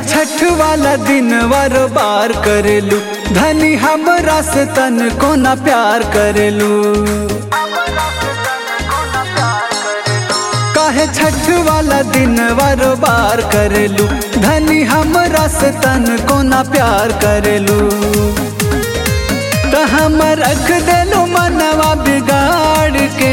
छठ वाला दिन बार करेलू धनी हमरा से तन को ना प्यार करेलू। काहे छठ वाला दिन बार करेलू धनी हमरा से तन को ना प्यार करेलू। तो हम रख देलू मनवा बिगाड़ के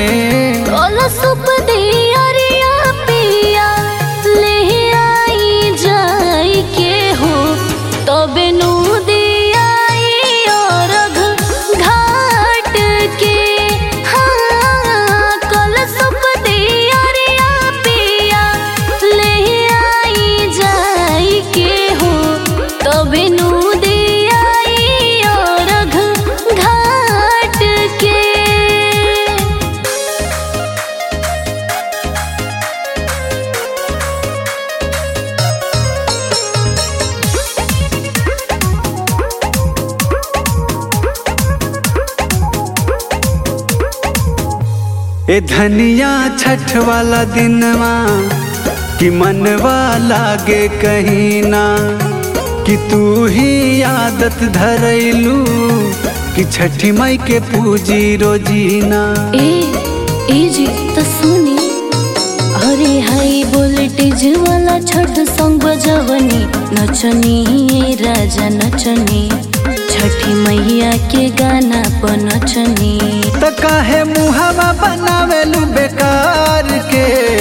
ए धनिया छठ वाला दिनवा कि मनवा लागे कहीं ना कि तू ही आदत धरैलू कि छठी माई के पूजी रोजीना। ए जी तो सुनी अरे हाई वोल्टेज वाला छठ संग बजवनी नचनी राजा नचनी छठी मैया के गाना पर नचनी। तो काहे मुहावा बनावेलू बेकार के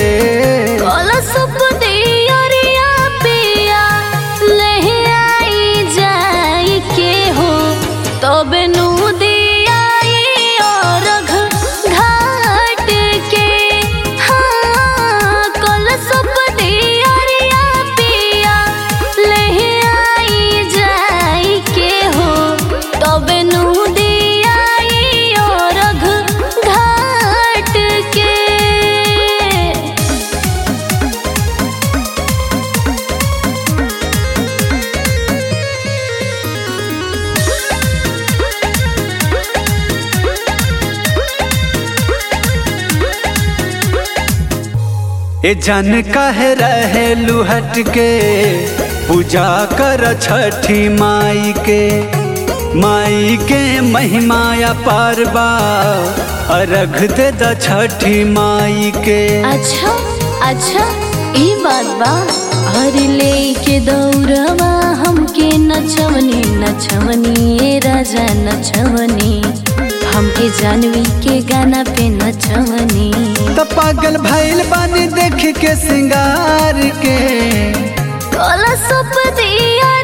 ए जन कहे रहेलू हट के पूजा कर छठी माई के महिमा अपार बा अर्घ दे द छठी माई के। अच्छा अच्छा ई बात बा अरे लेके दौड़वा हमके नचवनी नचवनी राजा नचवनी हमके जानवी के गाना पे नचवनी। तो पागल भइल बानी देख के सिंगार के कलश दिया